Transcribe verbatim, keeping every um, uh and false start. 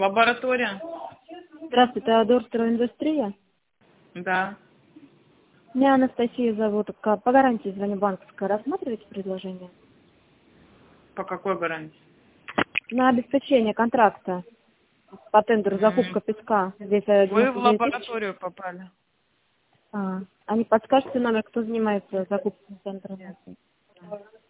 Лаборатория? Здравствуйте, Адор Стройиндустрия. Да. Меня Анастасия зовут. По гарантии звоню банковская. Рассматриваете предложение? По какой гарантии? На обеспечение контракта. По тендеру закупка песка. Здесь Вы в девяносто девять тысяч. лабораторию попали. А, а не подскажете номер, кто занимается закупкой тендера?